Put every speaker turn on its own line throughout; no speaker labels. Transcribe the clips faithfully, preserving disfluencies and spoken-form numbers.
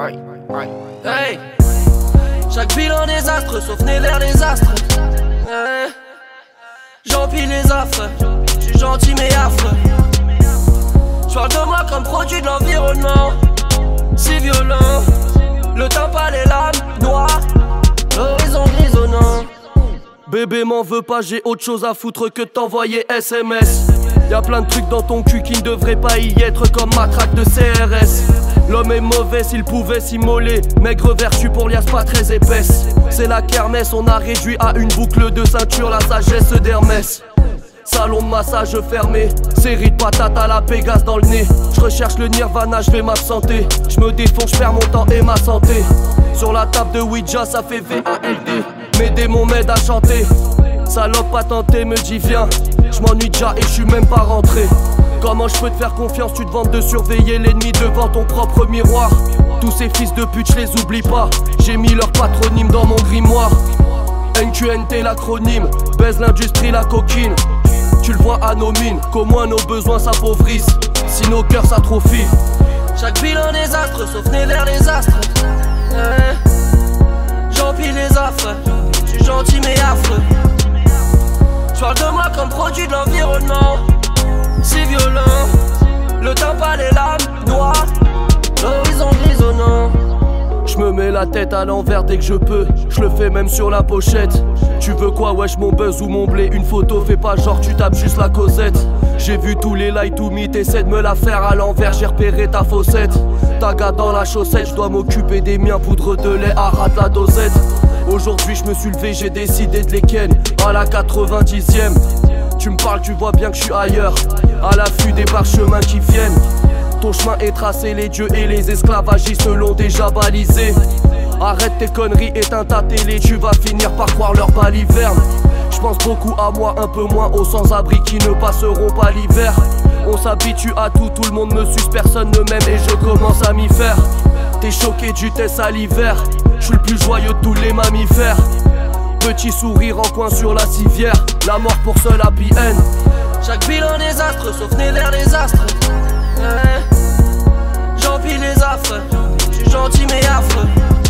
aïe, aïe. Hey, chaque bilan désastre sauf né vers les astres. Hey. J'empile les affres, j'suis gentil mais affreux. J'parle de moi comme produit de l'environnement. Si violent, le temps pas les lames noires, l'horizon grisonnant.
Bébé m'en veux pas, j'ai autre chose à foutre que de t'envoyer S M S. Y'a plein de trucs dans ton cul qui ne devraient pas y être, comme ma traque de C R S. L'homme est mauvais s'il pouvait s'immoler, maigre vertu pour liasse pas très épaisse. C'est la kermesse, on a réduit à une boucle de ceinture la sagesse d'Hermès. Salon de massage fermé, série de patates à la Pégase dans le nez. Je recherche le nirvana, je vais m'absenter. Je me défonce, je perds mon temps et ma santé. Sur la table de Ouija, ça fait V A L D. Mes démons m'aident à chanter. Salope pas tenté, me dit viens. Je m'ennuie déjà et je suis même pas rentré. Comment je peux te faire confiance, tu te vantes de surveiller l'ennemi devant ton propre miroir. Tous ces fils de pute, je les oublie pas. J'ai mis leur patronyme dans mon grimoire. N Q N T l'acronyme, baise l'industrie, la coquine. Tu le vois à nos mines, qu'au moins nos besoins s'appauvrissent, si nos cœurs s'atrophient.
Chaque bilan désastre sauf né vers les astres. Hey. J'empile les affres, j'suis gentil mais affreux. J'parle de moi comme produit de l'environnement. Si violent, le temps pas les lames noires, l'horizon grisonnant.
Je me mets la tête à l'envers dès que je peux, je le fais même sur la pochette. Tu veux quoi, wesh, mon buzz ou mon blé? Une photo, fais pas genre tu tapes juste la causette. J'ai vu tous les light to me, t'essaies de me la faire à l'envers, j'ai repéré ta faussette. Ta gars dans la chaussette, je dois m'occuper des miens, poudre de lait, arrête la dosette. Aujourd'hui je me suis levé, j'ai décidé de les ken à la quatre-vingt-dixième. Tu me parles, tu vois bien que je suis ailleurs, à l'affût des parchemins qui viennent. Ton chemin est tracé, les dieux et les esclavagistes l'ont déjà balisé. Arrête tes conneries, éteins ta télé, tu vas finir par croire leur baliverne. J'pense beaucoup à moi, un peu moins aux sans-abri qui ne passeront pas l'hiver. On s'habitue à tout, tout le monde me suce, personne ne m'aime et je commence à m'y faire. T'es choqué du test à l'hiver, j'suis le plus joyeux de tous les mammifères. Petit sourire en coin sur la civière, la mort pour seul happy end.
Chaque bilan désastre sauf né vers les astres. Hey. J'empile les affres, j'suis gentil mais affreux.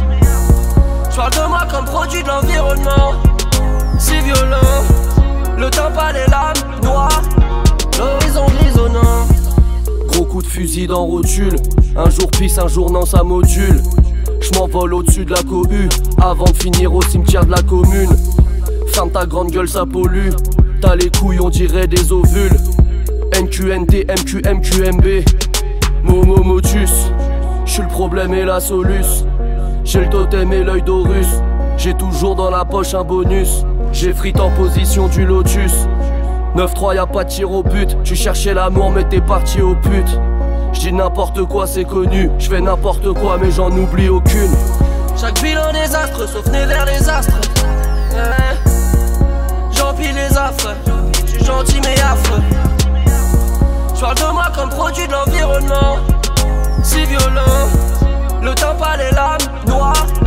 J'parle de moi comme produit de l'environnement. Si violent, le temps pas les lames noires, l'horizon grisonnant.
Gros coup de fusil dans rotule, un jour pisse, un jour non ça module. J'm'envole au-dessus de la cohue, avant de finir au cimetière de la commune. Ferme ta grande gueule, ça pollue, t'as les couilles on dirait des ovules. N Q N T, M Q M Q M B, Momo Motus. J'suis le problème et la soluce. J'ai le totem et l'œil d'Horus. J'ai toujours dans la poche un bonus. J'ai frite en position du lotus. neuf trois y'a pas de tir au but. Tu cherchais l'amour mais t'es parti au pute. J'dis n'importe quoi c'est connu. J'fais n'importe quoi mais j'en oublie aucune.
Chaque bilan désastre sauf né vers les astres. Hey. J'empile les affres, j'suis gentil mais affreux. J'parle de moi comme produit de l'environnement. Si violent, le temps pas les lames noires,